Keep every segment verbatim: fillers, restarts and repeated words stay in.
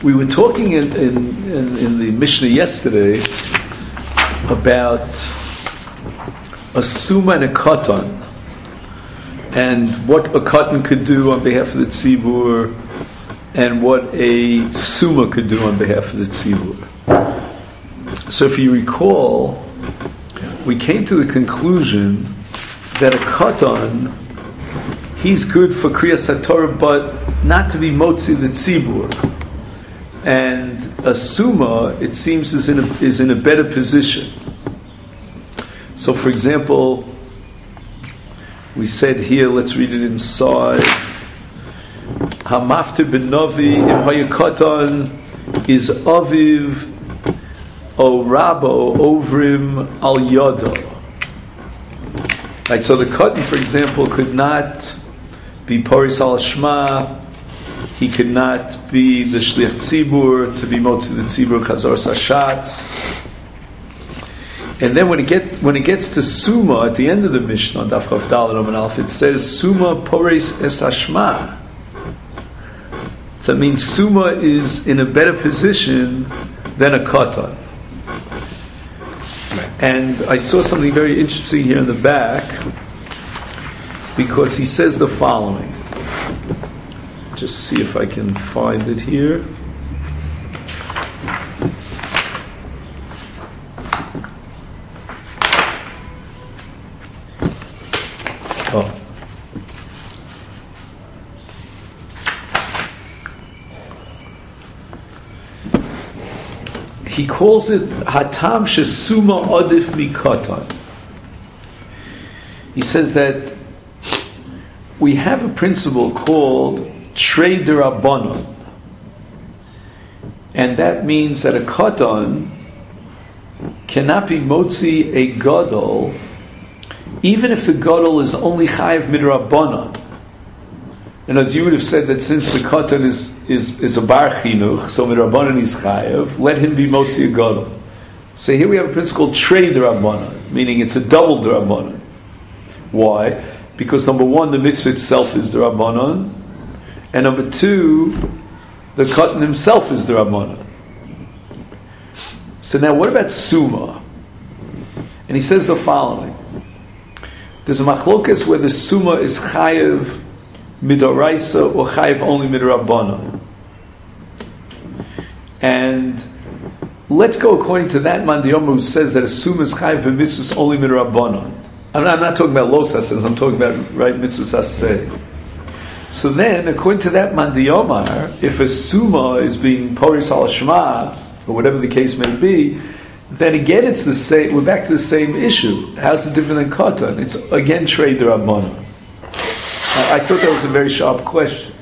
We were talking in, in, in, in the Mishnah yesterday about a suma and a katan, and what a katan could do on behalf of the tzibur, and what a suma could do on behalf of the tzibur. So if you recall, we came to the conclusion that a katan, he's good for kriyas haTorah, but not to be motzi the tzibur. And a suma, it seems, is in a, is in a better position. So, for example, we said here, let's read it inside. Hamaftir ben Novi im hayakatan is aviv o rabo ovrim al yada. Right. So the katan, for example, could not be poris al shma. He could not be the shliach tzibur to be motzi the tzibur chazor sashatz. And then when it get when it gets to suma at the end of the Mishnah, Daf Chav Daled Amud Aleph, it says suma poris es hashma. So it means suma is in a better position than a katan. And I saw something very interesting here in the back, because he says the following. Just see if I can find it here. Oh. He calls it Hatam Shesuma Adif Mikatan. He says that we have a principle called Trei D'Rabbanan, and that means that a katan cannot be motzi a gadol, even if the gadol is only chayiv midrabbanan. And as you would have said that since the katan is is is a bar chinuch, so midrabbanan is chayiv, let him be motzi a gadol. So here we have a principle called Trei D'Rabbanan, meaning it's a double D'Rabbanan. Why? Because number one, the mitzvah itself is D'Rabbanan, and number two, the katan himself is the Rabbanan. So now what about suma? And he says the following. There's a machlokas where the suma is chayiv midoraisa or chayiv only midrabbanan. And let's go according to that man Diyoma who says that a suma is chayiv b'mitzvahs only midrabbanan. I'm not, I'm not talking about los hases, I'm talking about right mitzvahs haseh. So then, according to that man Diyomar, if a suma is being poris al shma, or whatever the case may be, then again it's the same. We're back to the same issue. How's it different than katan? It's again Trei D'Rabbanan. I, I thought that was a very sharp question.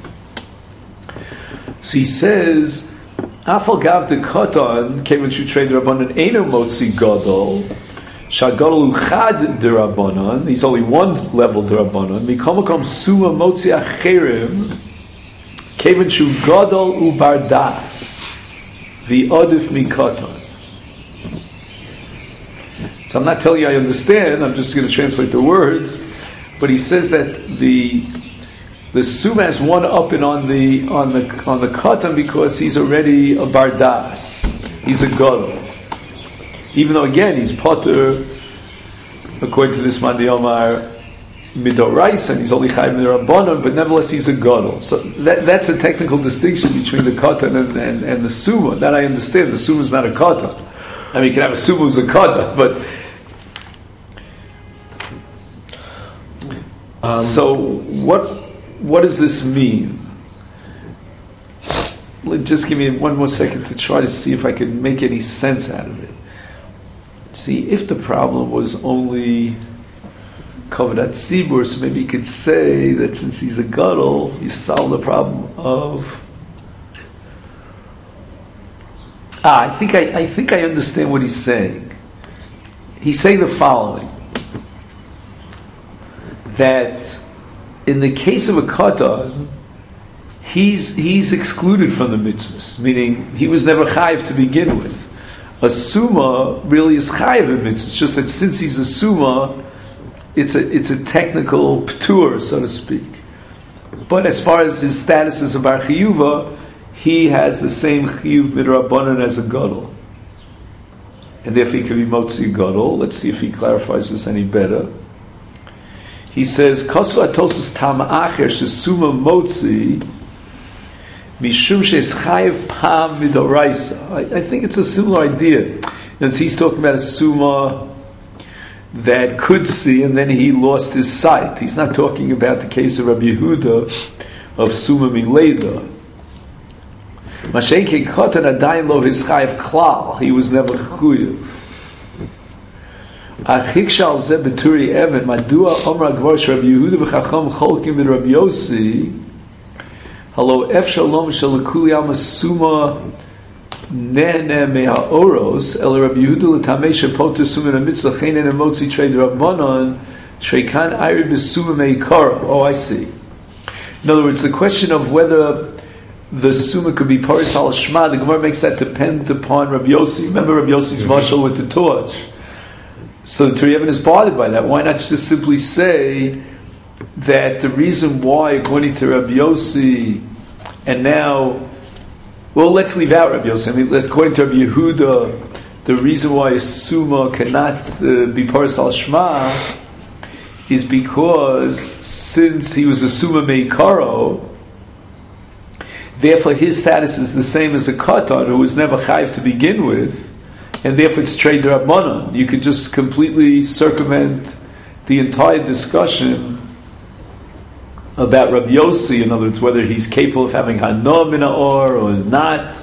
So he says, Afal gav de katan came into Trei D'Rabbanan eino motzi gadol. Shagadol uchad d'Rabbanan. He's only one level d'Rabbanan. Mikomakom suma motzi acherim. Kevin shu gadol ubardas. V'odif mikatan. So I'm not telling you I understand. I'm just going to translate the words. But he says that the the suma has one up and on the on the on the katan because he's already a bardas. He's a gadol. Even though again he's potter, according to this man Diyomar, midorais, and he's only chayiv midrabbanan, but nevertheless he's a gadol. So that, that's a technical distinction between the katan and, and, and the suma. That I understand. The suma is not a katan. I mean, you can have a suma who's a katan, but um, so what? What does this mean? Just give me one more second to try to see if I can make any sense out of it. See, if the problem was only Kavodat Tzibur, so maybe you could say that since he's a gadol, you solve the problem of. Ah, I think I, I think I understand what he's saying. He's saying the following: that in the case of a katan, he's he's excluded from the mitzvahs, meaning he was never chayiv to begin with. A suma really is chayiv in mitzvahs. It's just that since he's a suma, it's a it's a technical p'tur, so to speak. But as far as his status as a bar chiyuva, he has the same chiyuv midrabanan as a gadol, and therefore he can be motzi gadol. Let's see if he clarifies this any better. He says, "Kosva atosus tam acher shesuma motzi mishum sheischayev pam midoraisa." I think it's a similar idea. And he's talking about a suma that could see, and then he lost his sight. He's not talking about the case of Rabbi Yehuda of suma mileda. Masheke kotan adayin lo hischayev klal. He was never chuyev. Achikshal ze beturi even madua omra gvor Rabbi Yehuda v'chacham cholkim min Rabbi Yossi. Hello, ef shalom shalakuli alma suma nene mehaoros el Rabbi Yehuda l'tamei shepoter suma namitzah cheinen emotzi trei d'rabbanon shreikan ayri b'suma meikara. Oh, I see. In other words, the question of whether the suma could be paris al shma, the Gemara makes that depend upon Rabbi Yossi. Remember Rabbi Yossi's mashal with the torch. So the Turei Even is bothered by that. Why not just simply say that the reason why, according to Rabbi Yossi, and now, well, let's leave out Rabbi Yossi. I mean, according to Rabbi Yehuda, the reason why a suma cannot uh, be paris al shma is because since he was a suma meikaro, therefore his status is the same as a katan who was never chayiv to begin with, and therefore it's trei d'rabbanan. You could just completely circumvent the entire discussion about Rabbi Yossi, in other words, whether he's capable of having hana min ha'or or not.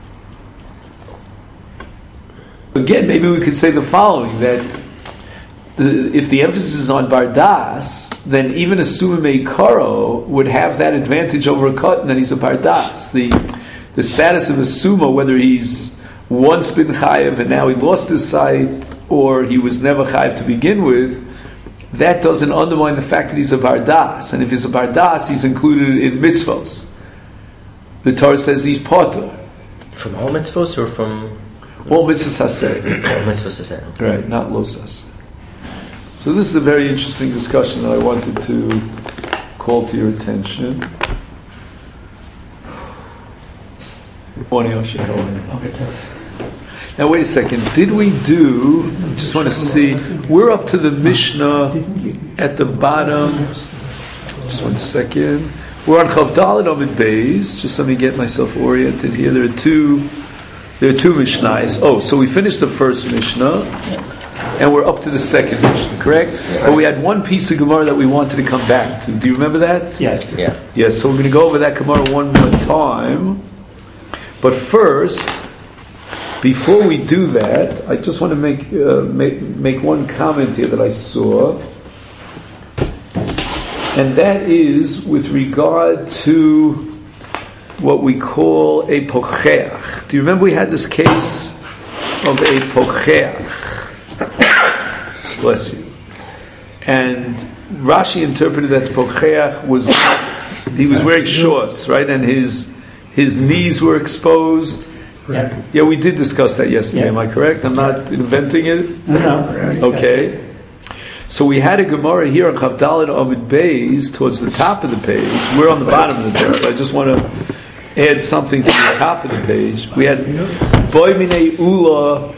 Again, maybe we could say the following, that the, if the emphasis is on bardas, then even a suma meikaro would have that advantage over a katan that he's a bardas. The, the status of a suma, whether he's once been chayiv and now he lost his sight, or he was never chayiv to begin with, that doesn't undermine the fact that he's a bardas. And if he's a bardas, he's included in mitzvos. The Torah says he's potter. From all mitzvos or from... All mitzvos haseh. Mitzvos haseh. Right, not los haseh. So this is a very interesting discussion that I wanted to call to your attention. Morning, Osher. Now wait a second. Did we do? Just want to see. We're up to the Mishnah at the bottom. Just one second. We're on Chav Daled Amud Beis. Just let me get myself oriented here. There are two. There are two Mishnahs. Oh, so we finished the first Mishnah, and we're up to the second Mishnah. Correct? But we had one piece of Gemara that we wanted to come back to. Do you remember that? Yes. Yeah. Yes. So we're going to go over that Gemara one more time. But first, before we do that, I just want to make, uh, make make one comment here that I saw, and that is with regard to what we call a pocheach. Do you remember we had this case of a pocheach? Bless you. And Rashi interpreted that the pocheach was he was wearing shorts, right, and his his knees were exposed. Yeah. Yeah, we did discuss that yesterday. Yeah. Am I correct? I'm not inventing it? No. Okay. So we had a Gemara here on Chav Daled Amud Beis towards the top of the page. We're on the bottom of the page. I just want to add something to the top of the page. We had Boy Minei Ula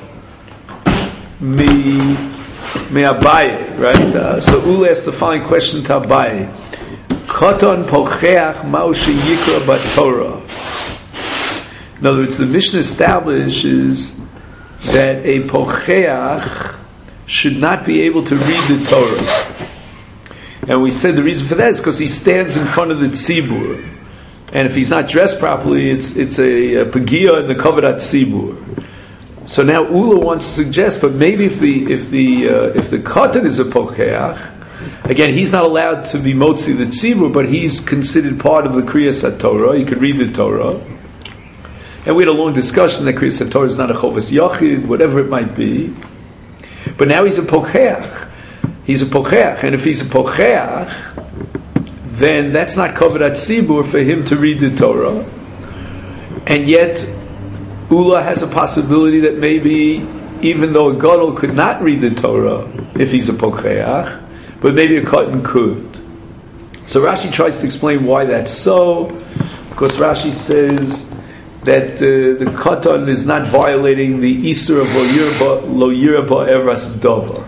Mi Mi Abaye, right? Uh, so Ula asked the following question to Abaye. Koton pocheach ma'u sheyikra b'Torah. In other words, the Mishnah establishes that a pocheach should not be able to read the Torah. And we said the reason for that is because he stands in front of the tzibur. And if he's not dressed properly, it's it's a, a pagia in the kavod tzibur. So now Ula wants to suggest, but maybe if the if the uh, if the katan is a pocheach, again, he's not allowed to be motzi the tzibur, but he's considered part of the kriyas HaTorah. He could read the Torah. And we had a long discussion that kriyas HaTorah is not a chovas yachid, whatever it might be. But now he's a pocheach. He's a pocheach, and if he's a pocheach, then that's not kavod tzibur for him to read the Torah. And yet, Ula has a possibility that maybe, even though a gadol could not read the Torah if he's a pocheach, but maybe a katan could. So Rashi tries to explain why that's so, because Rashi says that uh, the katan is not violating the Isur of lo yira ba'eras davar.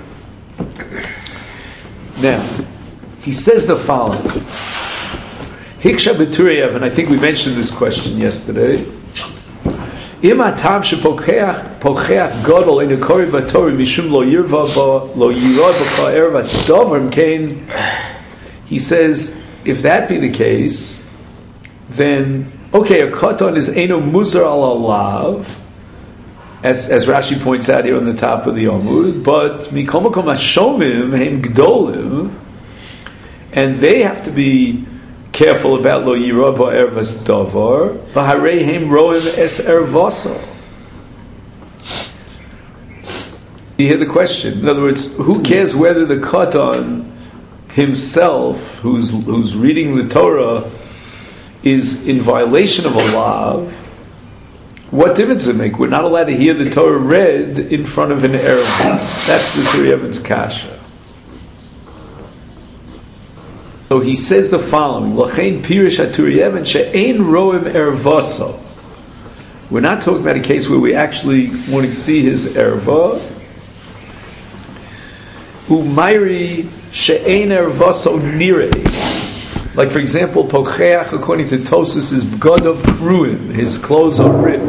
Now, he says the following. Hiksha b'turiev, and I think we mentioned this question yesterday. Im atam shepocheach pocheach gadol in ekori b'tori mishum lo yirva ba lo yirva ba'eras davar kain. He says, if that be the case, then okay, a katan is eno muzar al alav, as as Rashi points out here on the top of the Amud, but mikol makom hashomim heim gdolim, and they have to be careful about lo yira ba'ervas davar, v'harei heim roim es ervaso. You hear the question? In other words, who cares whether the katan himself, who's who's reading the Torah, is in violation of a law? What difference does it make? We're not allowed to hear the Torah read in front of an Arab. That's the Turievin's kasha. So he says the following: L'chein pirish haTurievin she'ein roim ervaso. We're not talking about a case where we actually want to see his erva. Umayri she'ein ervaso nireis. Like, for example, pocheach, according to Tosas, is b'gad of kruim, his clothes are ripped.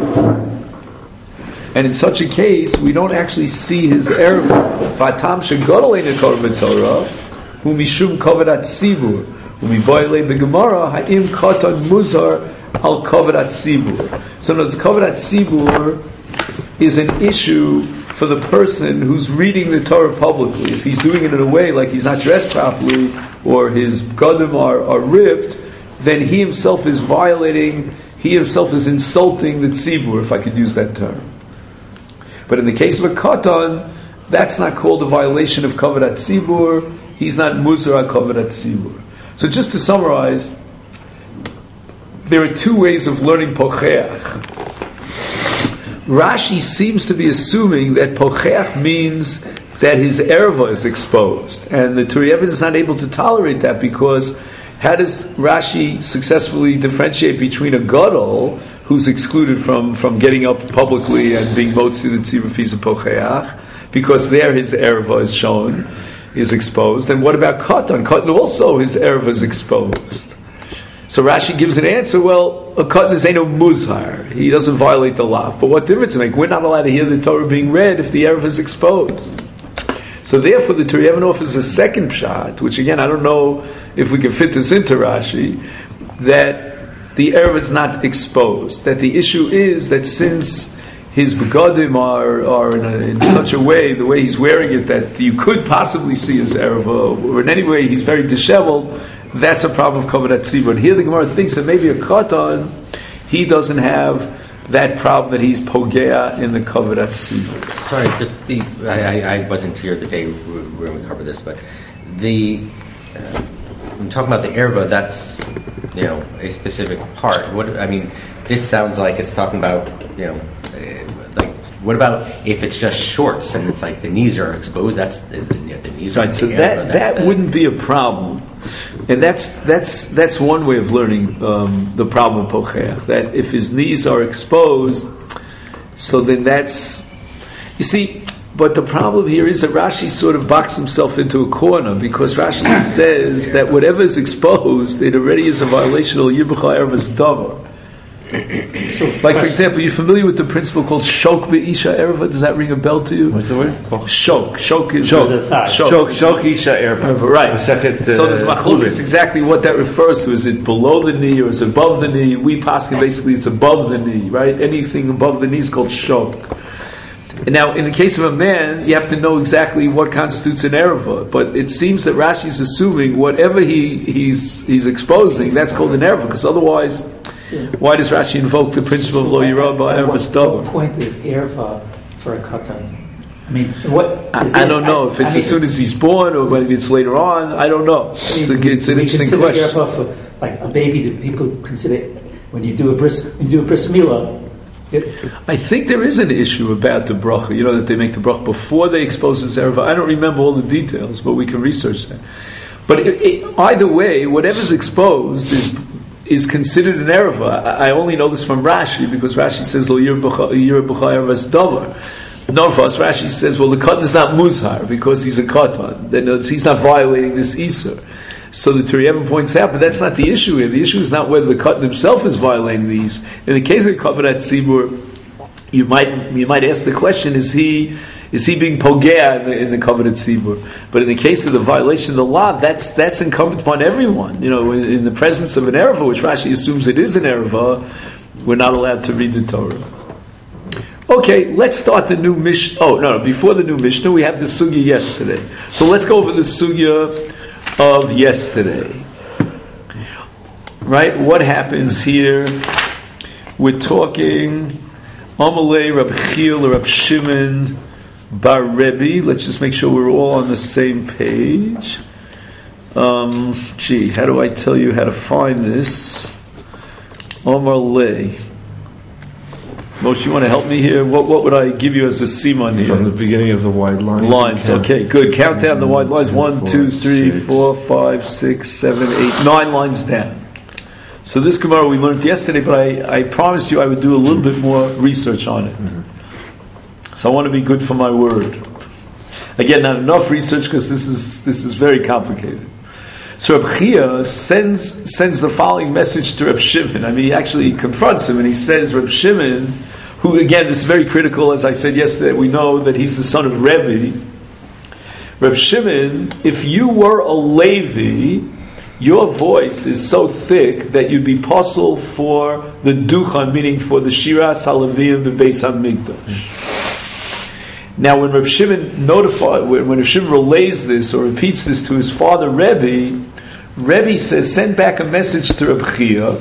And in such a case, we don't actually see his erva. V'atam she'gadol ein ekor b'Torah, hu mishum kovedat tzibur, hu miboyle b'gemara, ha'im katan muzar al kovedat tzibur. So, in other words, kovedat tzibur is an issue for the person who's reading the Torah publicly. If he's doing it in a way like he's not dressed properly, or his gadim are, are ripped, then he himself is violating, he himself is insulting the tzibur, if I could use that term. But in the case of a katan, that's not called a violation of kavadat tzibur. He's not muzar kavadat tzibur. So just to summarize, there are two ways of learning pocheach. Rashi seems to be assuming that pocheach means that his erva is exposed, and the Turieven is not able to tolerate that, because how does Rashi successfully differentiate between a gadol who's excluded from, from getting up publicly and being motzi the tzibur if he's a pocheach, because there his erva is shown, is exposed, and what about katan? Katan also his erva is exposed. So Rashi gives an answer, well, a katan is no muzhar. He doesn't violate the law. But what difference does it make? We're not allowed to hear the Torah being read if the erva is exposed. So therefore the Turieven offers a second pshat, which again, I don't know if we can fit this into Rashi, that the erva is not exposed. That the issue is that since his begadim are, are in, a, in such a way, the way he's wearing it, that you could possibly see his erva, or in any way he's very disheveled, that's a problem of kavadat tzibur. And here the Gemara thinks that maybe a katan, he doesn't have that problem, that he's pogea in the kavadat tzibur. Sorry, just the I, I, I wasn't here the day we were going to cover this, but the uh, when talking about the erva, that's, you know, a specific part. What I mean, this sounds like it's talking about, you know, uh, like, what about if it's just shorts and it's like the knees are exposed? That's is the, the knees are right. So the that erva, that the, wouldn't be a problem, and that's that's that's one way of learning um, the problem of pocheach. That if his knees are exposed, so then that's, you see. But the problem here is that Rashi sort of boxed himself into a corner, because Rashi says that whatever is exposed, it already is a violation of Yibchah Ervas Davar. So, like, for example, you're familiar with the principle called Shok Be'isha Erva? Does that ring a bell to you? What's the word? Shok. Shok is Shok. the thigh. Shok. Shok. Shok Isha Erva. Right. Second, uh, so there's machlokes exactly what that refers to. Is it below the knee or is it above the knee? We paskin basically it's above the knee, right? Anything above the knee is called Shok. And now, in the case of a man, you have to know exactly what constitutes an erva. But it seems that Rashi is assuming whatever he, he's he's exposing, that's called an erva. Because otherwise, yeah. Why does Rashi invoke the principle so of lo yirah ba'ervas davar? What point is erva for a katan? I mean, what? I, I don't know I, if it's I mean, as soon as he's born or maybe it's later on. I don't know. I mean, it's, a, it's an interesting question. Erva for like a baby. Do people consider when you do a bris when you do a bris milah? It, I think there is an issue about the bracha, you know, that they make the bracha before they expose the erva. I don't remember all the details, but we can research that. But it, it, either way, whatever's exposed is is considered an erva. I, I only know this from Rashi because Rashi says lo yir b'cha ervas davar. No, for us Rashi says, well, the katan is not muzhar because he's a katan. Then he's not violating this isur. So the Turiyevim points out, but that's not the issue here. The issue is not whether the katan himself is violating these. In the case of the kavarat tzibur, you might you might ask the question: Is he is he being pogea in the, in the kavarat tzibur? But in the case of the violation of the law, that's that's incumbent upon everyone. You know, in, in the presence of an erva, which Rashi assumes it is an erva, we're not allowed to read the Torah. Okay, let's start the new Mishnah. Oh no, no! Before the new Mishnah, we have the sugya yesterday. So let's go over the sugya of yesterday. Right? What happens here? We're talking Amalei Rab Chiel or Rab Shimon Bar Rebbe. Let's just make sure we're all on the same page. Um, gee, how do I tell you how to find this? Amalei. Moshe, you want to help me here? What what would I give you as a siman here? From the beginning of the wide lines. Lines, okay, good. Count down the wide lines. One, two, three, four, five, six, seven, eight, nine lines down. So this Gemara we learned yesterday, but I, I promised you I would do a little bit more research on it. Mm-hmm. So I want to be good for my word. Again, not enough research because this is this is very complicated. So Reb Chia sends sends the following message to Reb Shimon. I mean, he actually confronts him and he says, Reb Shimon, who again, this is very critical, as I said yesterday, we know that he's the son of Rebbe. Reb Shimon, if you were a Levi, your voice is so thick that you'd be possible for the Duchan, meaning for the Shira Salavim Bebeis HaMikdash. Now, when Reb Shimon notified, when Reb Shimon relays this or repeats this to his father Rebbe, Rebbe says, send back a message to Reb Chia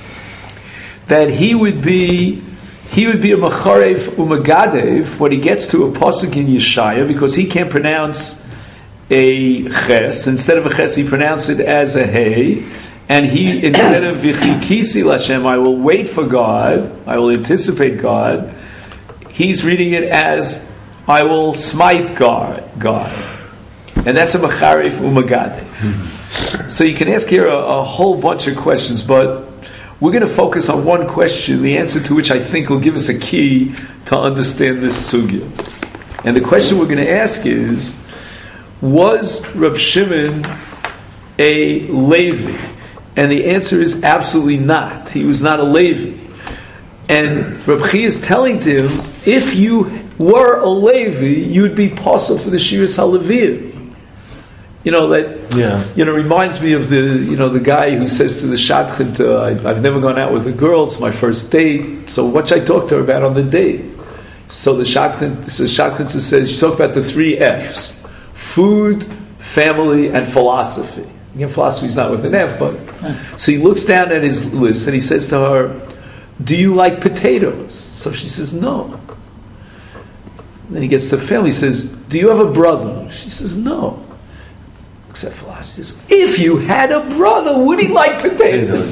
that he would be he would be a macharev umagadev when he gets to a pasuk in Yeshaya because he can't pronounce a ches. Instead of a ches, he pronounced it as a hey. And he, instead of vichikisi lashem, I will wait for God, I will anticipate God, he's reading it as I will smite God. God. And that's a macharif umagadev. So you can ask here a, a whole bunch of questions, but we're going to focus on one question, the answer to which I think will give us a key to understand this sugya. And the question we're going to ask is, was Reb Shimon a Levi? And the answer is absolutely not. He was not a Levi. And Reb Chia is telling to him, if you were a Levi, you'd be possible for the Shiras HaLevim. You know, that yeah. you know reminds me of the you know the guy who says to the shadchan, uh, I've never gone out with a girl, it's my first date, so what should I talk to her about on the date? So the shadchan, so shadchan says, you talk about the three F's: food, family, and philosophy. Again, philosophy is not with an F, but so he looks down at his list and he says to her, do you like potatoes? So she says, no. Then he gets to family, he says, do you have a brother? She says, no. Except philosophy says, if you had a brother, would he like potatoes?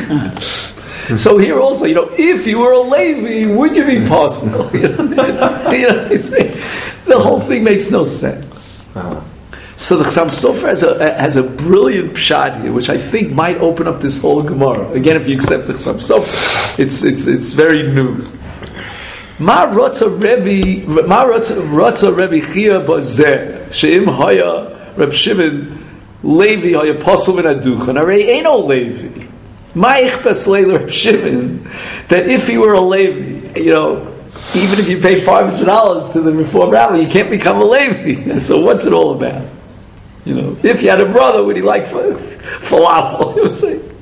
So here also, you know, if you were a Levi, would you be possible? You know, you know the whole thing makes no sense. Uh-huh. So the Chassam Sofer has a, has a brilliant pshat here, which I think might open up this whole Gemara. Again, if you accept the Chassam Sofer, it's it's it's very new. Ma rotza Rebbe, ma rotza Rebbe Chia bazeh sheim haya Reb Shimon Levi haya posel min aduchan. Arei ain't no Levi. Ma ichbes leil Reb Shimon that if he were a Levi, you know, even if you pay five hundred dollars to the Reform rabbi, you can't become a Levi. So what's it all about? You know, if you had a brother, would he like falafel? You know what I'm saying?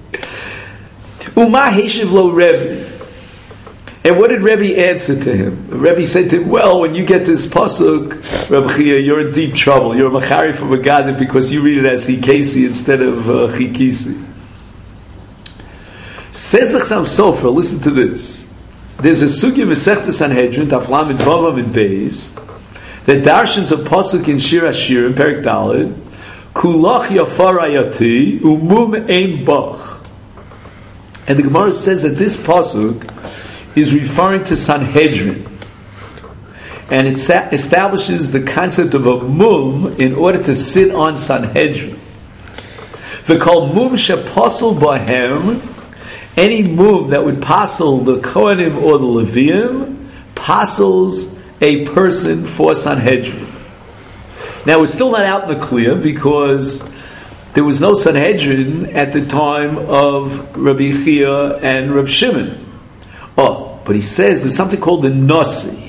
Uma heshiv lo Rebbe. And what did Rebbe answer to him? Rebbe said to him, well, when you get this pasuk, Reb Chia, you're in deep trouble. You're a machari from a gadif because you read it as chikesi instead of uh, chikisi. Says the Chassam Sofer, listen to this. There's a sugya Masechta Sanhedrin, Taflam and Vavam and Beis, that darshans a pasuk in Shir Hashir in Perik Daled, Kulach yafar ayati umum ein bach. And the Gemara says that this pasuk is referring to Sanhedrin, and it sa- establishes the concept of a mum in order to sit on Sanhedrin. The called mum sheposel bahem, any mum that would passel the Kohanim or the Levium passels a person for Sanhedrin. Now we're still not out in the clear because there was no Sanhedrin at the time of Rabbi Chia and Rabbi Shimon. Oh, but he says there's something called the Nasi.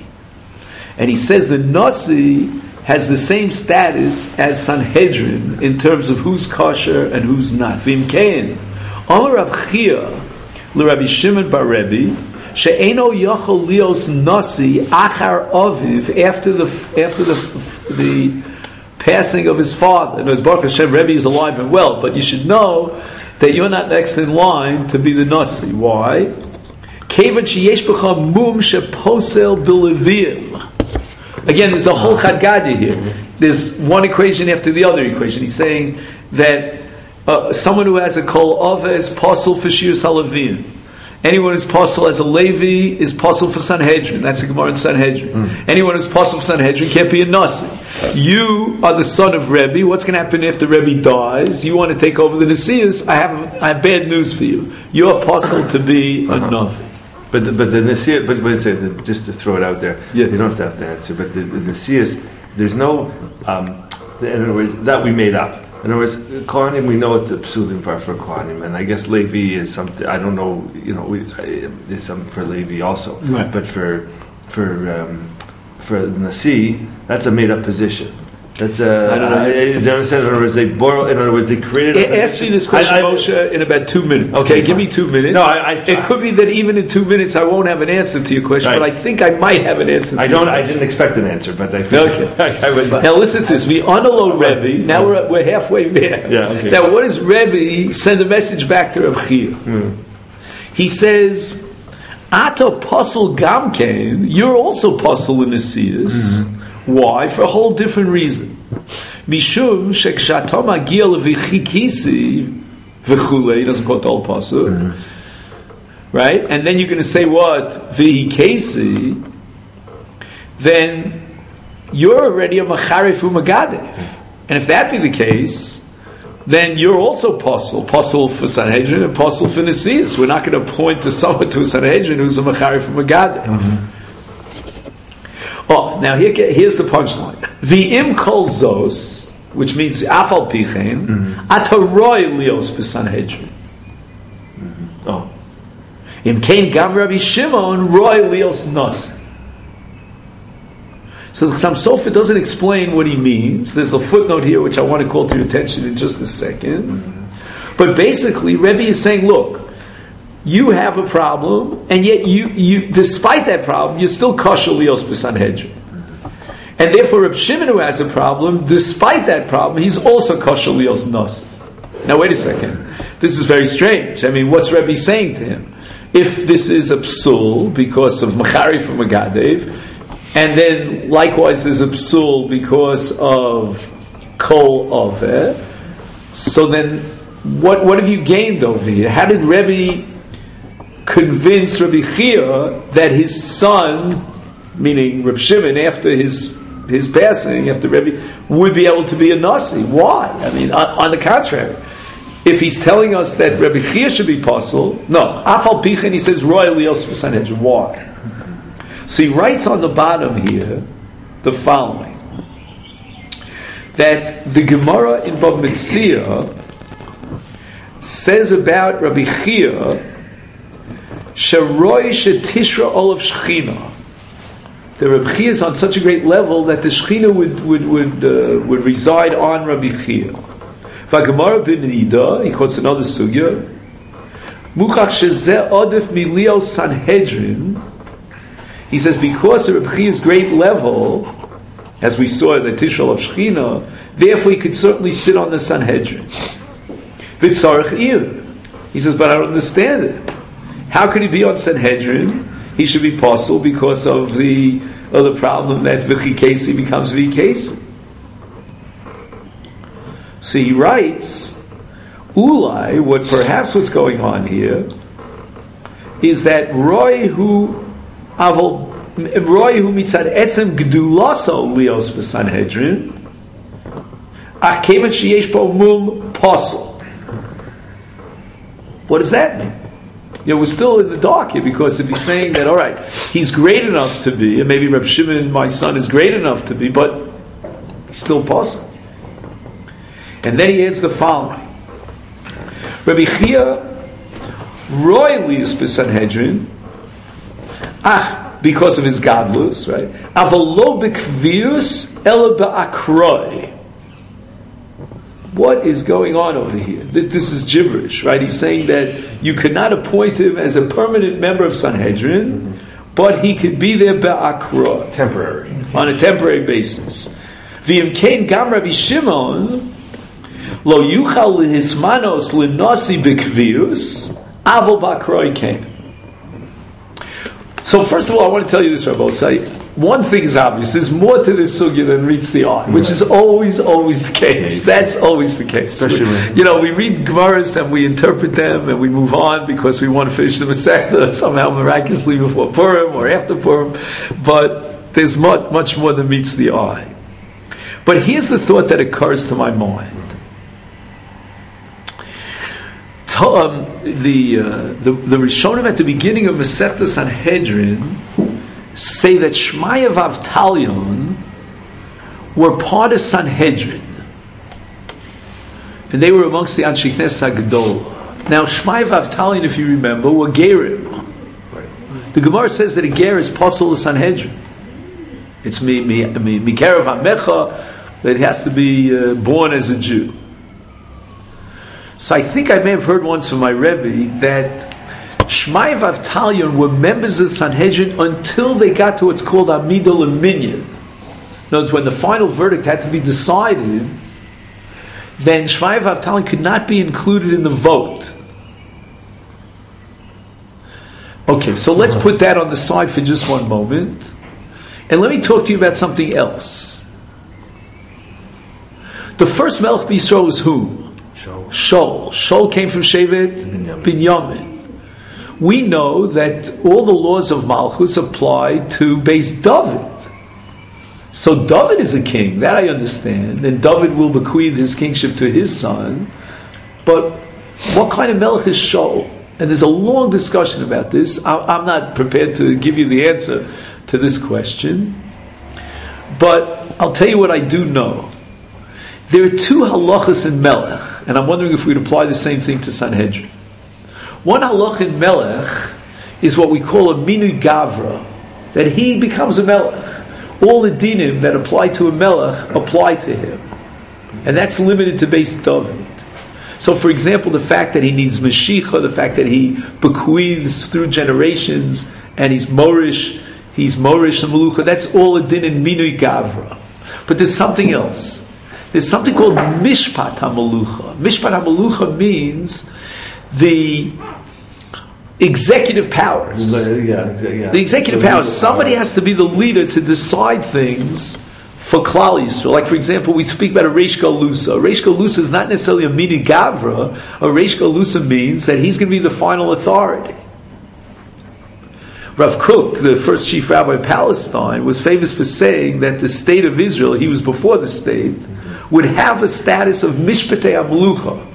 And he says the Nasi has the same status as Sanhedrin in terms of who's kosher and who's not. V'imkein, Amar Rabbi Chia l'Rabbi Shimon bar Rebbe, she'eno yachol lios Nasi achar aviv, after the after the the passing of his father. In other words, Baruch Hashem, Rebbe is alive and well, but you should know that you're not next in line to be the Nasi. Why? Kevan sheyesh b'cha mum sheposel b'levim. Again, there's a whole chadgadia here. There's one equation after the other equation. He's saying that uh, someone who has a kol ova is possible for shir salavim. Anyone who's possible as a Levi is possible for Sanhedrin. That's a Gemara in Sanhedrin. Mm. Anyone who's possible for Sanhedrin can't be a Nasi. You are the son of Rebbe. What's going to happen after Rebbe dies? You want to take over the Nasias? I have I have bad news for you. You're possible to be a Navi. But the, but the Nasias, but wait a second, just to throw it out there, yeah. You don't have to have to answer. But the, the Nasias, there's no, um, in other words, that we made up. In other words, Kohanim, we know it's a psulim for for Kohanim, and I guess Levi is something. I don't know, you know, we, is something for Levi also. Right. But for for um, for Nasi, that's a made up position. That's a. I don't know. I, I, you understand? In other words, they borrow. In other words, they created. A- ask me this question, I, I, Moshe, in about two minutes. Okay, okay give me two minutes. No, I, I, it could be that even in two minutes I won't have an answer to your question, right. but I think I might have an answer. To I don't. your I didn't expect an answer, but I feel okay. I, I would. Now listen to this. We unalo Rebbe. Now we're we're halfway there. Yeah. Okay. Now what does Rebbe send a message back to Reb Chia? Mm. He says, "Ato posel gamkein. You're also posel in Nasias. Mm. Why? For a whole different reason." Mishum shekshatom agia levichikisi v'chulei. He doesn't quote the whole pasuk, mm-hmm. right? And then you're going to say what v'hikesi. Then you're already a macharif u'magadev, and if that be the case, then you're also posel, posel for Sanhedrin and posel for Nasias. We're not going to point to someone to a Sanhedrin who's a macharif u'magadev. Mm-hmm. Oh, now here, here's the punchline. V'im kol zos, which means afal pichen, ataroi lios b'Sanhedrin. Oh, im kein gam Rabbi Shimon roi lios nos. So the Chassam Sofer doesn't explain what he means. There's a footnote here which I want to call to your attention in just a second. Mm-hmm. But basically, Rebbe is saying, look, you have a problem, and yet you, you despite that problem, you're still kosher lios b'Sanhedrin. And therefore, Reb Shimon, who has a problem, despite that problem, he's also kosher lios nos. Now, wait a second. This is very strange. I mean, what's Rebbe saying to him? If this is a psul because of machari from Magadev, and then likewise there's a psul because of kol oveh, so then what what have you gained over here? How did Rebbe convince Rabbi Chia that his son, meaning Reb Shimon, after his his passing, after Rebbe, would be able to be a Nasi? Why? I mean, on, on the contrary, if he's telling us that Rebbe Chia should be possible, no, Afal Pichen, he says Roy Lios Sanhedrin. Why? So he writes on the bottom here the following: that the Gemara in Bava Metzia says about Rabbi Chia, Sharoi Shetishra Olav Shechina. The Rabbi Chia is on such a great level that the Shechina would would would uh, would reside on Rabbi Chia. Vagemara ben Nida, he quotes another sugya. Muchach shezeh odef milio Sanhedrin. He says because of Rabbi Chia's great level, as we saw the Tishra of Shechina, therefore he could certainly sit on the Sanhedrin. V'tzarech ir. He says, but I don't understand it. How could he be on Sanhedrin? He should be possible because of the other problem that V'chikesi becomes V'ikesi. So he writes, Ulai, what perhaps what's going on here is that Roy who Avol Roy who mitzad etzem gdulaso lios b'Sanhedrin akevan sheyesh bo mum posel. What does that mean? You know, we're still in the dark here, because if he's saying that, all right, he's great enough to be, and maybe Reb Shimon, my son, is great enough to be, but he's still possible. And then he adds the following. Rabbi Chia royally is b'Sanhedrin, ah, because of his gadlus, right? Avalo b'kvius ela ba'akroi. What is going on over here? This is gibberish, right? He's saying that you could not appoint him as a permanent member of Sanhedrin, but he could be there ba'akroi, Temporary. on a temporary basis. V'imkein gam Rabbi Shimon lo yuchal lehismanos lenasi b'kvius avol ba'akroi came. So first of all, I want to tell you this, Rabbi Osai. One thing is obvious. There's more to this sugya than meets the eye, which is always, always the case. That's always the case. Especially when, you know, we read Gemaras and we interpret them and we move on because we want to finish the Masechta somehow miraculously before Purim or after Purim. But there's much, much more than meets the eye. But here's the thought that occurs to my mind. Um, the, uh, the the Rishonim at the beginning of Masechta Sanhedrin say that Shmaya Vavtalion were part of Sanhedrin, and they were amongst the Anshe Knesset HaGedol. Now Shmaya Vavtalion, if you remember, were Gerim. The Gemara says that a Ger is possible of Sanhedrin. It's mi mi mi Mikerav Hamecha, that it has to be uh, born as a Jew. So I think I may have heard once from my Rebbe that Shmaya Vavtalion were members of the Sanhedrin until they got to what's called Amidol and Minyan. In other words, when the final verdict had to be decided, then Shmaya Vavtalion could not be included in the vote. Okay, so let's put that on the side for just one moment. And let me talk to you about something else. The first Melech B'Yisrael was who? Shaul. Shaul came from Shevet Binyamin. We know that all the laws of Malchus apply to Beis David. So David is a king, that I understand, and David will bequeath his kingship to his son. But what kind of Melech is Shaul? And there's a long discussion about this. I'm not prepared to give you the answer to this question. But I'll tell you what I do know. There are two halachas in Melech, and I'm wondering if we'd apply the same thing to Sanhedrin. One halach in Melech is what we call a minui gavra, that he becomes a Melech. All the dinim that apply to a Melech apply to him. And that's limited to Beis David. So for example, the fact that he needs Mashiach, the fact that he bequeaths through generations, and he's Morish, he's Morish and Melucha, that's all a din in minui gavra. But there's something else. There's something called Mishpat HaMelucha. Mishpat HaMelucha means the executive powers. Yeah, yeah. The executive the powers. Somebody has to be the leader to decide things for Klal Yisrael. Like, for example, we speak about a Reish Galusa. A Reish Galusa is not necessarily a mini gavra. A Reish Galusa means that he's going to be the final authority. Rav Kook, the first chief rabbi of Palestine, was famous for saying that the state of Israel, he was before the state, would have a status of Mishpatei HaMelucha.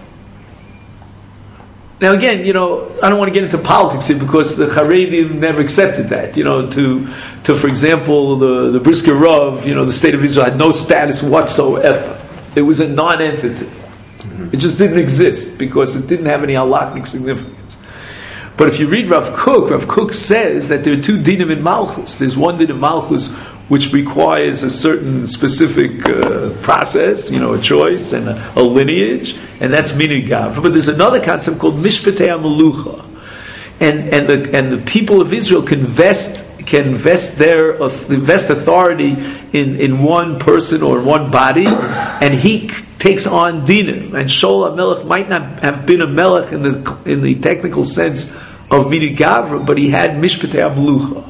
Now again, you know, I don't want to get into politics here because the Haredim never accepted that. You know, to, to for example, the, the Brisker Rav, you know, the state of Israel had no status whatsoever. It was a non-entity. Mm-hmm. It just didn't exist because it didn't have any halakhic significance. But if you read Rav Kook, Rav Kook says that there are two dinim in Malchus. There's one din in Malchus which requires a certain specific uh, process, you know, a choice and a, a lineage, and that's minui gavra. But there's another concept called Mishpatei HaMelucha, and and the and the people of Israel can vest can vest their uh, vest authority in, in one person or one body, and he takes on dinim. And Shaul HaMelech might not have been a melech in the in the technical sense of minui gavra, but he had Mishpatei HaMelucha.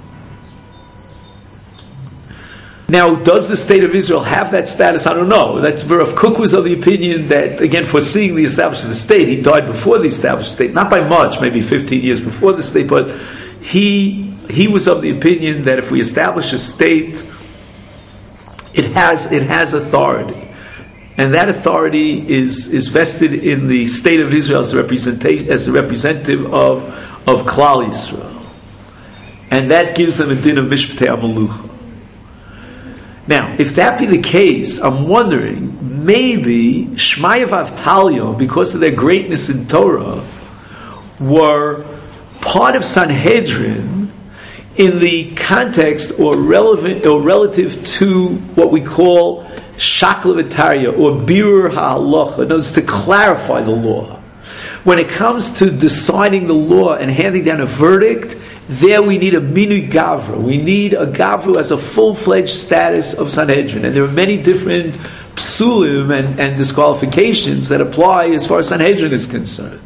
Now, does the state of Israel have that status? I don't know. That's Rav Kook was of the opinion that, again, foreseeing the establishment of the state, he died before the established state, not by much, maybe fifteen years before the state, but he he was of the opinion that if we establish a state, it has it has authority, and that authority is is vested in the state of Israel as a representation as a representative of of Klal Yisrael, and that gives them a din of Mishpatei HaMelucha. Now, if that be the case, I'm wondering, maybe Shmaya v'Avtalya, because of their greatness in Torah, were part of Sanhedrin in the context or relevant or relative to what we call Shakla V'Tarya or Birur HaHalacha, in other words, to clarify the law. When it comes to deciding the law and handing down a verdict, there we need a minu gavra. We need a gavra who has a full-fledged status of Sanhedrin. And there are many different psulim and, and disqualifications that apply as far as Sanhedrin is concerned.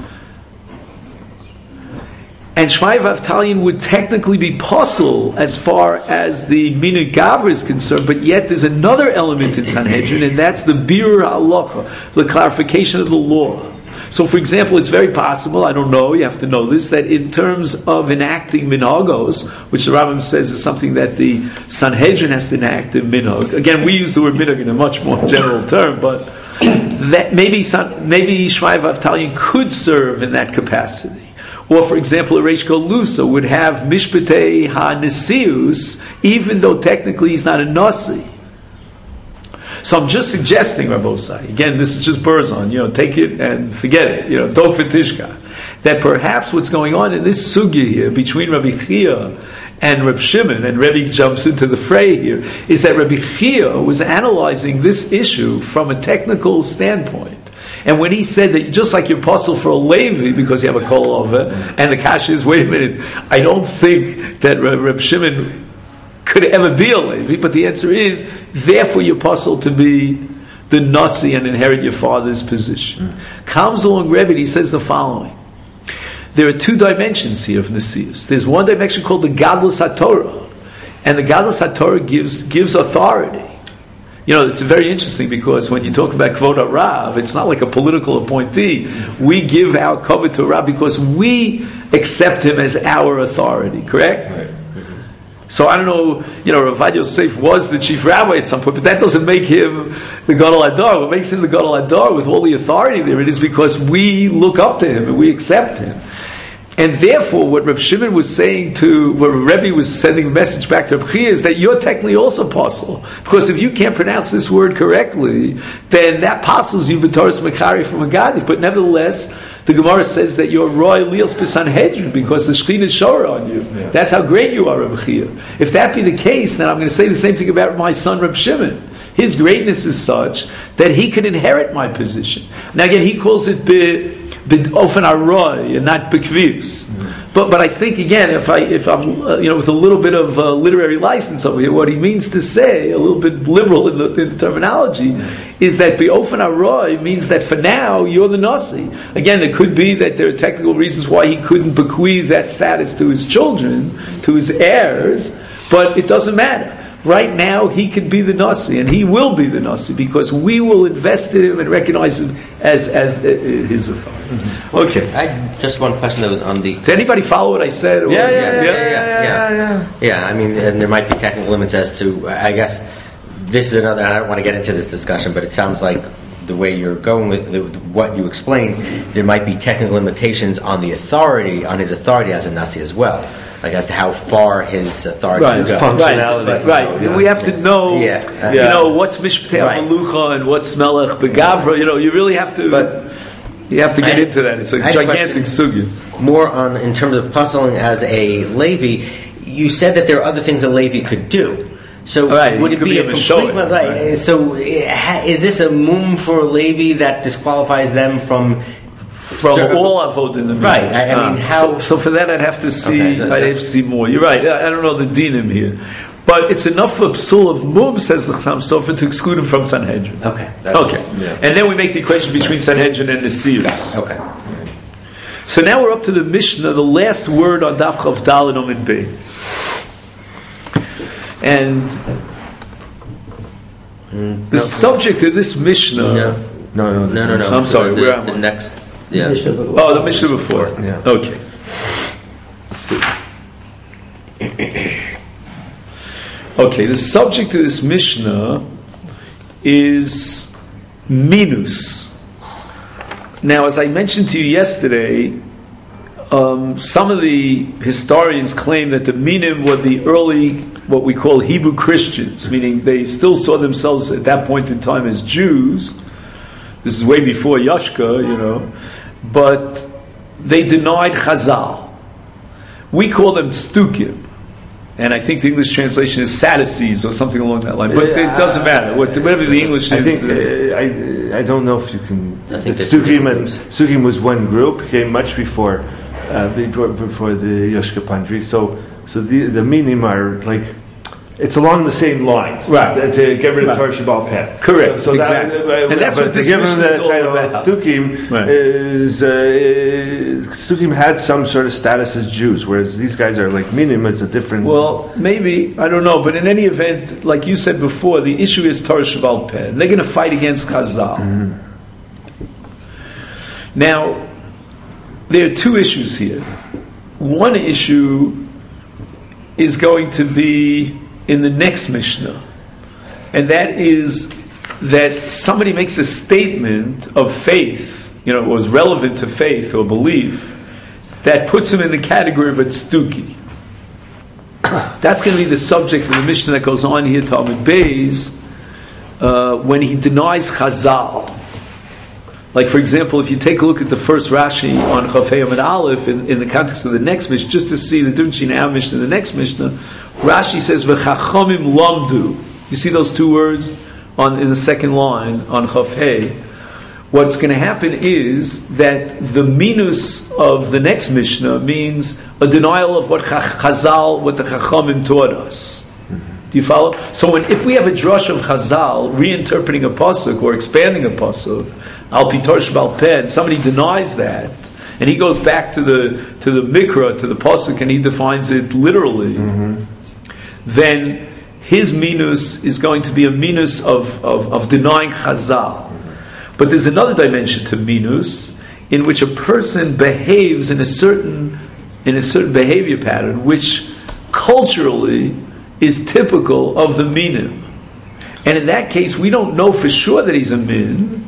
And Shmaya v'Avtalya would technically be possible as far as the minu gavra is concerned, but yet there's another element in Sanhedrin, and that's the birur halacha, the clarification of the law. So, for example, it's very possible, I don't know, you have to know this, that in terms of enacting minhagos, which the Rambam says is something that the Sanhedrin has to enact in minhag. Again, we use the word minhag in a much more general term, but that maybe maybe Shmaya v'Avtalya could serve in that capacity. Or, for example, a Reish Galusa would have Mishpatei HaNesius, even though technically he's not a Nasi. So I'm just suggesting, Rabbosai, again, this is just Burzon, you know, take it and forget it, you know, Dog Fetishka, that perhaps what's going on in this sugya here between Rabbi Chia and Reb Shimon, and Rebbe jumps into the fray here, is that Rabbi Chia was analyzing this issue from a technical standpoint. And when he said that just like you're apostle for a Levi because you have a kol over, and the kasha is, wait a minute, I don't think that Reb Shimon could ever be a Levi, but the answer is, therefore you're apostle to be the Nasi and inherit your father's position. Mm. Comes along Rebbe, he says the following. There are two dimensions here of Nesius. There's one dimension called the Gadlus HaTorah, and the Gadlus HaTorah gives, gives authority. You know, it's very interesting because when you talk about Kvod HaRav, it's not like a political appointee. We give our cover to Rav because we accept him as our authority, correct? Right. So I don't know, you know, Ravad Yosef was the chief rabbi at some point, but that doesn't make him the Gadol Hador. What makes him the Gadol Hador with all the authority there, it is because we look up to him and we accept him. And therefore, what Reb Shimon was saying to, what Rebbe was sending a message back to Reb Chia is that you're technically also apostle. Because if you can't pronounce this word correctly, then that apostles you b'toras mekari from a Gadi. But nevertheless, the Gemara says that you're roy liels b'sanhedrin because the Shekhinah is shower on you. Yeah. That's how great you are, Reb Chia. If that be the case, then I'm going to say the same thing about my son Reb Shimon. His greatness is such that he can inherit my position. Now again, he calls it be Ofen Aroy and not Bekvivs. Mm-hmm. But but I think again, if I if I'm uh, you know with a little bit of uh, literary license over here, what he means to say, a little bit liberal in the, in the terminology, mm-hmm. is that Be Ofen Aroy means that for now you're the Nasi. Again, it could be that there are technical reasons why he couldn't bequeath that status to his children, to his heirs, but it doesn't matter. Right now, he can be the Nasi, and he will be the Nasi, because we will invest in him and recognize him as as uh, his authority. Mm-hmm. Okay. I just one question on the. Did anybody follow what I said? Or, yeah, yeah, yeah, yeah, yeah, yeah, yeah, yeah. Yeah, I mean, and there might be technical limits as to. I guess this is another. I don't want to get into this discussion, but it sounds like the way you're going with, with what you explained, there might be technical limitations on the authority, on his authority as a Nasi as well. Like as to how far his authority right, goes. Functionality. Right, right. right. Yeah. We have to know, yeah. Uh, you know, what's Mishpatei right. HaMelucha and what's Melech Begavra. You know, you really have to, but you have to get I, into that. It's a gigantic sugya. More on, in terms of puzzling as a Levi, you said that there are other things a Levi could do. So right, would it be, be a complete, right, right. So is this a mum for a Levi that disqualifies them from From Certain, all avod in the right. I, I mean, how? So, so for that, I'd have to see. Okay, I'd have to see more. You're right. I, I don't know the dinim here, but it's enough for psul of mum, says the Chassam Sofer, to exclude him from Sanhedrin. Okay. Okay. Yeah. And then we make the equation between Sanhedrin and Nesius. Okay. So now we're up to the Mishnah, the last word on Daf Chav Daled Amud Beis, and mm, the no, subject of this Mishnah. No, no, no, no, no. no. I'm sorry. The, where am the I? next. Yeah. Oh, the Mishnah before. Yeah. Okay. Okay, the subject of this Mishnah is minus. Now, as I mentioned to you yesterday, um, some of the historians claim that the Minim were the early, what we call Hebrew Christians, meaning they still saw themselves at that point in time as Jews. This is way before Yashka, you know, but they denied Chazal. We call them Stukim. And I think the English translation is Sadducees or something along that line. But it doesn't matter. Whatever the English I is. think, uh, I, I don't know if you can... I think that's Stukim, and, groups. Stukim was one group, came much before uh, before, before the Yoshka Pandri. So, so the, the Minim are like... It's along the same lines. Right. uh, To get rid of Right. Torah Shabbal Peh. Correct, So, so exactly. That, uh, And that's but what to this give him mission the is all title about. Stukim Right. is... Uh, Stukim had some sort of status as Jews, whereas these guys are like Minim as a different... Well, maybe, I don't know, but in any event, like you said before, the issue is Torah Shabbal Peh. They're going to fight against Chazal. Mm-hmm. Now, there are two issues here. One issue is going to be in the next Mishnah, and that is that somebody makes a statement of faith, you know, was relevant to faith or belief, that puts him in the category of a tzduki. That's going to be the subject of the Mishnah that goes on here, Talmud Beis, uh, when he denies Chazal. Like, for example, if you take a look at the first Rashi on Chafei Amud Aleph in, in the context of the next Mishnah, just to see the difference between our Mishnah and the next Mishnah, Rashi says, V'chachamim lamdu. You see those two words on in the second line on Chafei? What's going to happen is that the minus of the next Mishnah means a denial of what Chazal, what the Chachamim taught us. Do you follow? So when, if we have a drush of Chazal reinterpreting a pasuk or expanding a pasuk, Al Pi Torah Shabbal Peh, and somebody denies that, and he goes back to the to the Mikra, to the pasuk, and he defines it literally, mm-hmm. then his minus is going to be a minus of, of, of denying Chazal. Mm-hmm. But there's another dimension to minus in which a person behaves in a certain in a certain behavior pattern, which culturally is typical of the minim. And in that case, we don't know for sure that he's a min,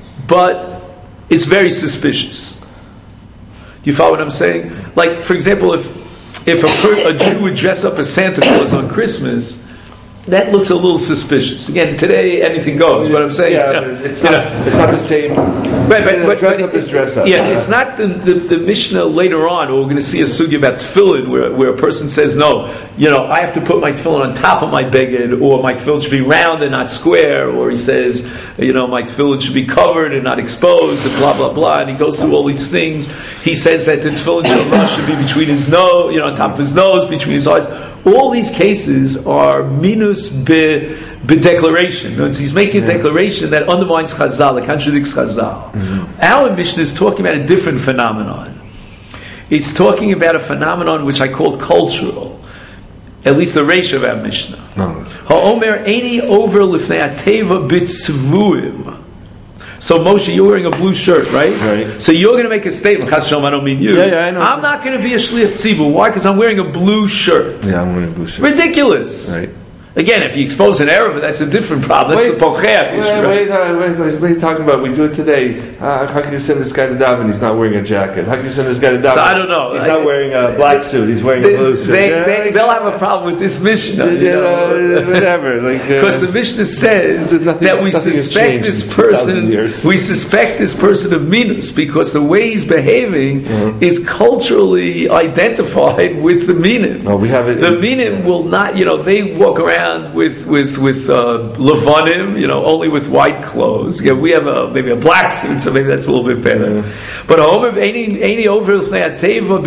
but it's very suspicious. Do you follow what I'm saying? Like, for example, if if a, per, a Jew would dress up as Santa Claus on Christmas, that looks a little suspicious. Again, today anything goes. But I'm saying, yeah, you know, it's not. You know, it's not the same. Right, but, but dress but up is dress up. Yeah, it's not the, the, the Mishnah later on. Where we're going to see a sugya about tefillin, where where a person says, "No, you know, I have to put my tefillin on top of my beged, or my tefillin should be round and not square," or he says, "You know, my tefillin should be covered and not exposed," and blah blah blah. And he goes through all these things. He says that the tefillin should be between his nose, you know, on top of his nose, between his eyes. All these cases are minus be, be declaration. He's making a declaration that undermines Chazal, that contradicts Chazal. Mm-hmm. Our Mishnah is talking about a different phenomenon. It's talking about a phenomenon which I call cultural, at least the ratio of our Mishnah. Ha'omer eini over lifnei ateva bitzvuim. So Moshe, you're wearing a blue shirt, right? Right. So you're going to make a statement. Chas v'shalom, I don't mean you. Yeah, yeah, I know. I'm not going to be a shliach tzibur. Why? Because I'm wearing a blue shirt. Yeah, I'm wearing a blue shirt. Ridiculous. Right. Again, if you expose an Erev, that's a different problem. That's Wait, the pocheach issue. Wait, right? wait, uh, wait, wait, what are you talking about? We do it today. Uh, how can you send this guy to daven? He's not wearing a jacket. How can you send this guy to daven? So I don't know. He's I- not wearing a black suit. He's wearing They, a blue suit. they, Yeah, they, they'll have a problem with this Mishnah. yeah, You know? uh, whatever. Like, uh, Because the Mishnah says Nothing- that we nothing has suspect changed this in two thousand person, years. we suspect this person of minus because the way he's behaving Mhm. is culturally identified with the minim. Oh, we have it. The minim will not, you know, they walk around with with with uh, levanim, you know, only with white clothes. Yeah, we have a maybe a black suit, so maybe that's a little bit better. Yeah. But Homer any any over teva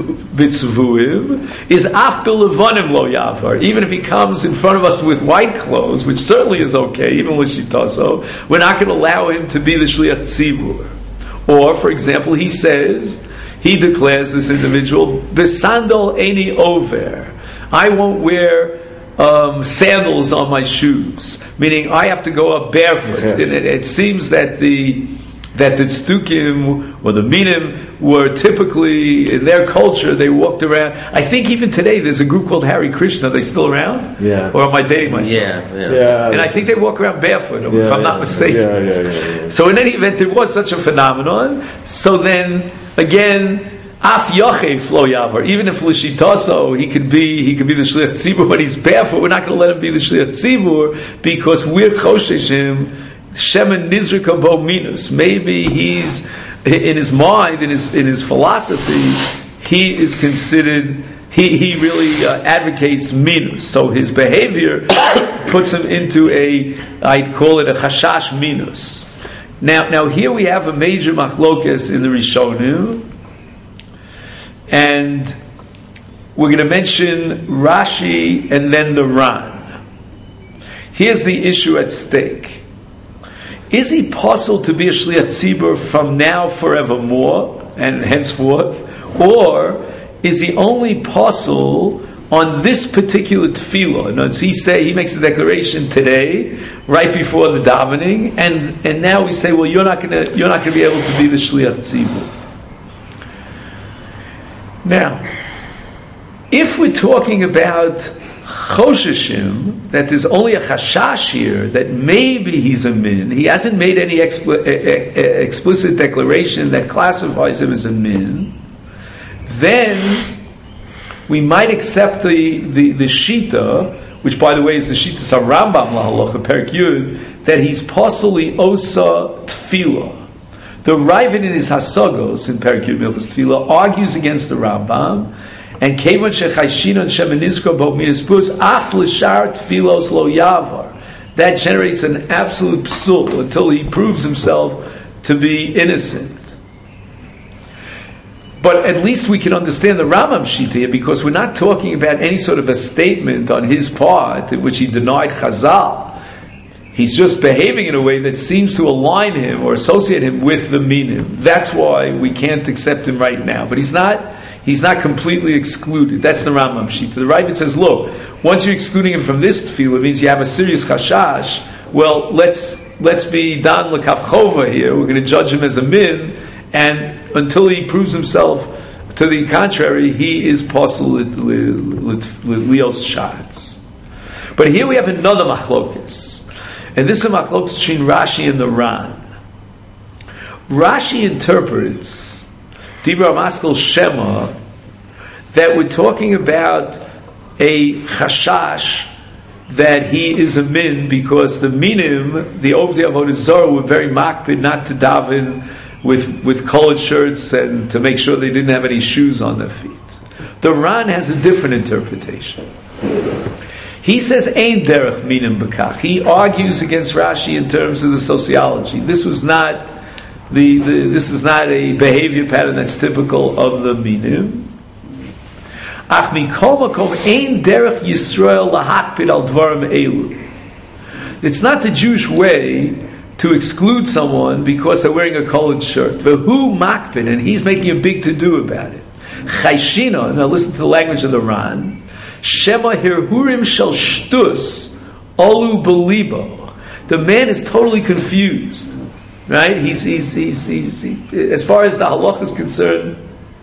bitzuvuim is after levanim lo yavar. Even if he comes in front of us with white clothes, which certainly is okay, even with shitaso, we're not going to allow him to be the shliach tzibur. Or, for example, he says, he declares this individual, besandal eni over. I won't wear um, sandals on my shoes, meaning I have to go up barefoot. Yes. And it, it seems that the that the Stukim or the Minim were typically, in their culture, they walked around. I think even today there's a group called Hare Krishna. Are they still around? Yeah. Or am I dating myself? Yeah, yeah. Yeah. And I think they walk around barefoot, if Yeah, I'm not yeah, mistaken. Yeah, yeah, yeah, yeah. So in any event, there was such a phenomenon. So then, again, Af Yochef Lo Yavar. Even if L'shitaso, he could be he could be the Shliach Tzibur, but he's barefoot. We're not going to let him be the Shliach Tzibur because we're chosheshim Shemen Nizrika Bo Minus. Maybe he's in his mind, in his in his philosophy, he is considered. He he really uh, advocates minus. So his behavior puts him into a, I'd call it a chashash minus. Now now here we have a major machlokes in the Rishonim. And we're going to mention Rashi and then the Ran. Here's the issue at stake. Is he possible to be a Shliach Tzibur from now forevermore and henceforth? Or is he only possible on this particular tefillah? Notice he say he makes a declaration today, right before the davening, and, and now we say, well, you're not going to you're not going to be able to be the Shliach Tzibur. Now, if we're talking about chosheshim, that there's only a chashash here, that maybe he's a min, he hasn't made any expl- explicit declaration that classifies him as a min, then we might accept the, the, the shita, which by the way is the shita Rambam lahalacha Perek Yud, that he's possibly osa tefillah. The Ravid in his Hasagos in Perek Yud Milchus Tefillah argues against the Rambam, and Kevon shechayshina and shemenizkro bo mispus af l'shar tefillos lo yavar. That generates an absolute psul until he proves himself to be innocent. But at least we can understand the Rambam shita here, because we're not talking about any sort of a statement on his part in which he denied Chazal. He's just behaving in a way that seems to align him or associate him with the minim. That's why we can't accept him right now. But he's not he's not completely excluded. That's the Rambam Shita. The Ravid says, look, once you're excluding him from this tefillah, it means you have a serious chashash. Well, let's let's be dan l'kavchova here. We're going to judge him as a min, and until he proves himself to the contrary, he is possible lios shots. But here we have another machlokes. And this is a machlokes between Rashi and the Ran. Rashi interprets Dibra Maskal Shema that we're talking about a chashash that he is a min because the minim, the Ovdei Avodah Zarah, were very makpid not to daven with with collared shirts and to make sure they didn't have any shoes on their feet. The Ran has a different interpretation. He says, Ein derech minim bekach. He argues against Rashi in terms of the sociology. This was not the, the this is not a behavior pattern that's typical of the minim. Ach mikol makom ein derech Yisrael lahakpid al dvarim elu. It's not the Jewish way to exclude someone because they're wearing a collared shirt. V'hu makpid, and he's making a big to-do about it. Chayshina, now listen to the language of the Ran. Shema hirhurim shel shtus olu belibo. The man is totally confused, right? He's, he's, he's, he's he, as far as the halacha is concerned,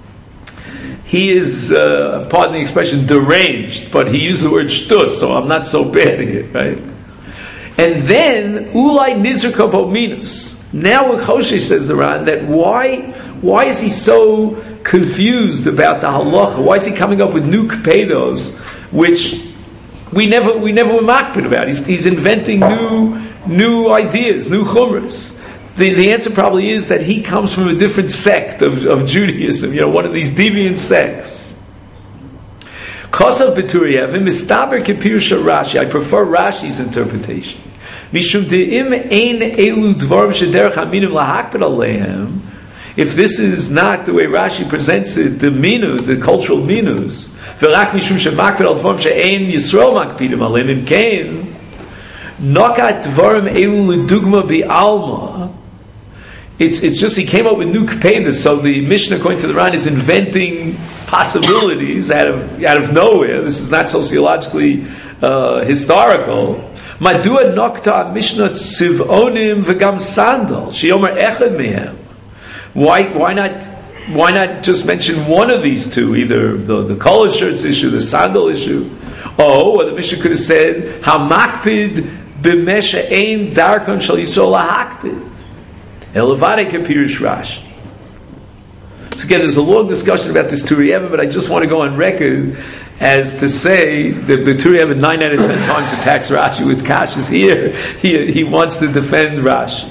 he is, uh, pardon the expression, deranged. But he used the word shtus, so I'm not so bad here, right? And then ulai nizrika bo minus. Now with Choshesh says the Ran that why why is he so confused about the halacha? Why is he coming up with new kapedos, which we never we never were makpid about? He's, he's inventing new new ideas, new chumras. The, the answer probably is that he comes from a different sect of, of Judaism, you know, one of these deviant sects. Kosav B'Turiyevim Mistaber Kepirusha Rashi. I prefer Rashi's interpretation. Mishum de'im ein elu dvarim shederech haminim lahakpid aleihem. If this is not the way Rashi presents it, the minu, the cultural minus, v'rak mishum shemakpid al dvarim she'ein Yisrael makpidim aleihem im kein nokat dvarim elu l'dugma bi'alma. It's it's just he came up with new kapedas. So the Mishnah, according to the Ran, is inventing possibilities out of out of nowhere. This is not sociologically uh, historical. Madua nokta Mishnah tziv'onim v'gam sandal sheyomer echad mehem. Why why not why not just mention one of these two, either the the collared shirts issue, the sandal issue? Oh, or the Mishnah could have said hamakpid b'mesha ein darkon shel Yisrael lahakpid. Elevade Kapirish Rashi. So again, there's a long discussion about this Turei Even, but I just want to go on record as to say that the Turei Even nine out of ten times attacks Rashi with kashas. Here, he he wants to defend Rashi.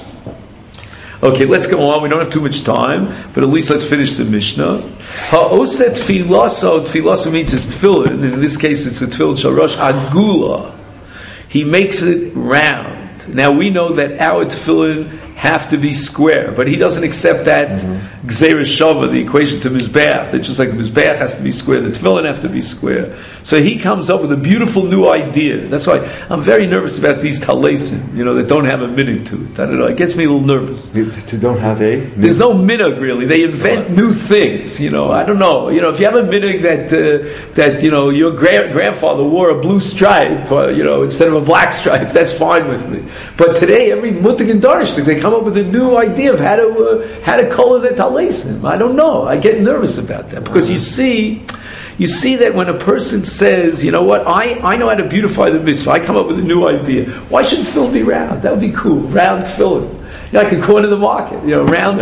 Okay, let's go on. We don't have too much time, but at least let's finish the Mishnah. Ha'oset tfilaso, tfilaso means it's tefillin, and in this case it's a tefillin shalosh agula. He makes it round. Now we know that our tefillin have to be square, but he doesn't accept that mm-hmm. Gzeira Shava, the equation to Mizbeach, that just like the Mizbeach has to be square, the tefillin have to be square. So he comes up with a beautiful new idea. That's why I'm very nervous about these talesim, you know, that don't have a minhag to it. I don't know, it gets me a little nervous. You, you don't have a? There's no minhag really. They invent new things, you know. I don't know. You know, if you have a minhag that, uh, that you know, your gra- grandfather wore a blue stripe, uh, you know, instead of a black stripe, that's fine with me. But today, every muttag and darish, they come up with a new idea of how to uh, how to color their talesim. I don't know. I get nervous about that because you see, you see that when a person says, you know what, I, I know how to beautify the mitzvah. I come up with a new idea. Why shouldn't tefillin be round? That would be cool. Round tefillin. You know, I could corner the market. You know, round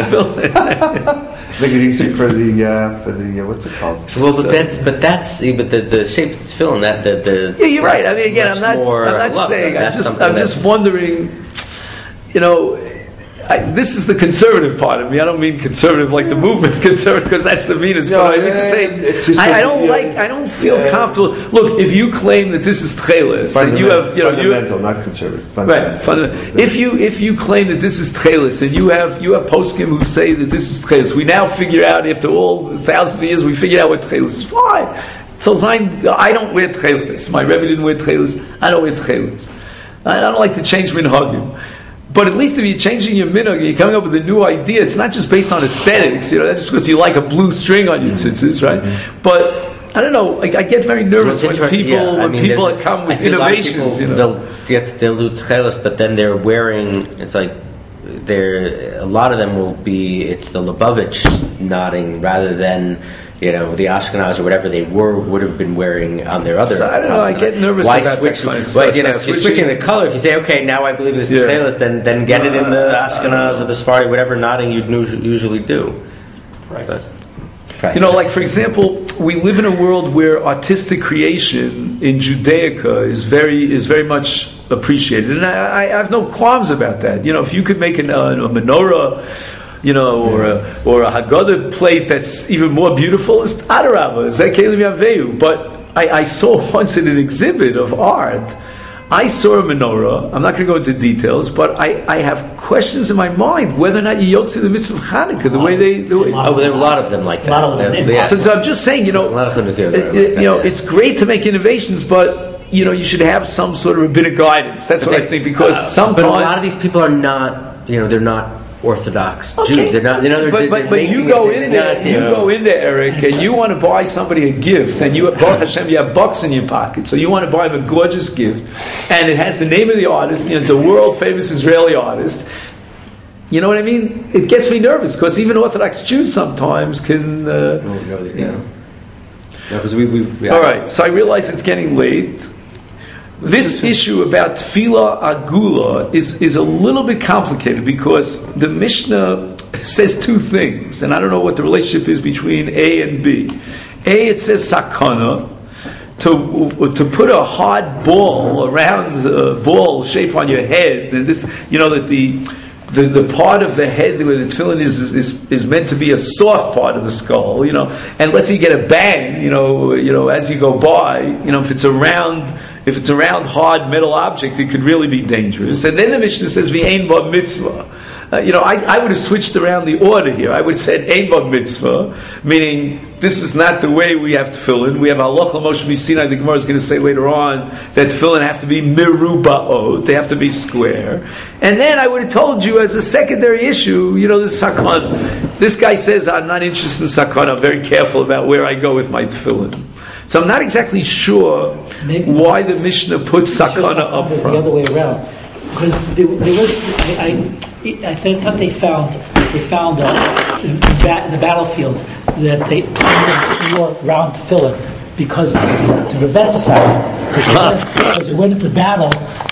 tefillin. Make it easy for the uh, for the uh, what's it called? Well, but that's but that's but the the shape of the tefillin that the the yeah, you're right. I mean, again, I'm not I'm not saying. I'm just I'm just wondering. You know. I, this is the conservative part of me. I don't mean conservative like the movement conservative because that's the meanest. No, but I mean to say, I, I don't yeah, like. I don't feel yeah. comfortable. Look, if you claim that this is tchelis and you have, you know, fundamental, you, not conservative. Fundamental. Right, fundamental. If you if you claim that this is tchelis and you have you have poskim who say that this is tchelis, we now figure out after all thousands of years we figured out what tchelis is. Fine. So Zayin, I don't wear tchelis. My Rebbe didn't wear tchelis. I don't wear tchelis. I don't like to change minhagim. But at least if you're changing your minhag, you're coming up with a new idea. It's not just based on aesthetics. You know, that's just because you like a blue string on your tzitzis, right? Mm-hmm. But I don't know. I, I get very nervous when people yeah, when mean, people come with innovations. You know, they'll get they'll do tchelos, but then they're wearing. It's like they're a lot of them will be. It's the Lubavitch nodding rather than. You know, the Ashkenaz or whatever they were would have been wearing on their other. So I don't know. I get nervous Why about switch, that kind of well, stuff. you know, if you're switching the color, if you say, okay, now I believe this is yeah. yeah. then then get it in the Ashkenaz or the Sephardi, whatever nodding you'd usually do. Price. But, price. You know, like for example, we live in a world where artistic creation in Judaica is very is very much appreciated, and I, I have no qualms about that. You know, if you could make an, uh, a menorah. You know, or a or a Haggadah plate that's even more beautiful is Adarabah, Zekelim Yaveu. But I, I saw once in an exhibit of art, I saw a menorah. I'm not going to go into details, but I, I have questions in my mind whether or not you yotzi the mitzvah of Hanukkah the way they do it. Oh, there are a lot of them like that. A lot of them. Yeah. So, so I'm just saying, you know, a lot of them it, it, you know, it's great to make innovations, but you know, you should have some sort of rabbinic guidance. That's but what they, I think because uh, sometimes but a lot of these people are not. You know, they're not. Orthodox okay. Jews. They're not. You know, they're, but they're, but, they're but you go in there. not, you know. go in there, Eric, and you want to buy somebody a gift, and you Baruch Hashem, you have bucks in your pocket, so you want to buy them a gorgeous gift, and it has the name of the artist. You know, it's a world famous Israeli artist. You know what I mean? It gets me nervous because even Orthodox Jews sometimes can. Uh, oh, no, they, yeah. No, because we, we, we. All right, so I realize it's getting late. This issue about tefillah agula is, is a little bit complicated because the Mishnah says two things, and I don't know what the relationship is between A and B. A, it says sakana, to to put a hard ball, a round uh, ball shape on your head, and this, you know, that the the, the part of the head where the tefillin is, is is meant to be a soft part of the skull, you know, and let's say you get a bang, you know, you know, as you go by, you know, if it's a round. If it's a round, hard metal object, it could really be dangerous. And then the Mishnah says, "V'ein ba mitzvah." Uh, you know, I, I would have switched around the order here. I would have said, "Ein ba mitzvah," meaning this is not the way we have tefillin. We have halacha Moshe Sinai. The Gemara is going to say later on that tefillin have to be mirubaot; they have to be square. And then I would have told you as a secondary issue, you know, this sakon. This guy says, "I'm not interested in sakon. I'm very careful about where I go with my tefillin." So I'm not exactly sure so why the Mishnah puts sakana up front. The other way around, because there, there was, I, I, I thought they found they found uh, in, in the battlefields that they wore round tefillin because to prevent the sakana. Because when, when into battle,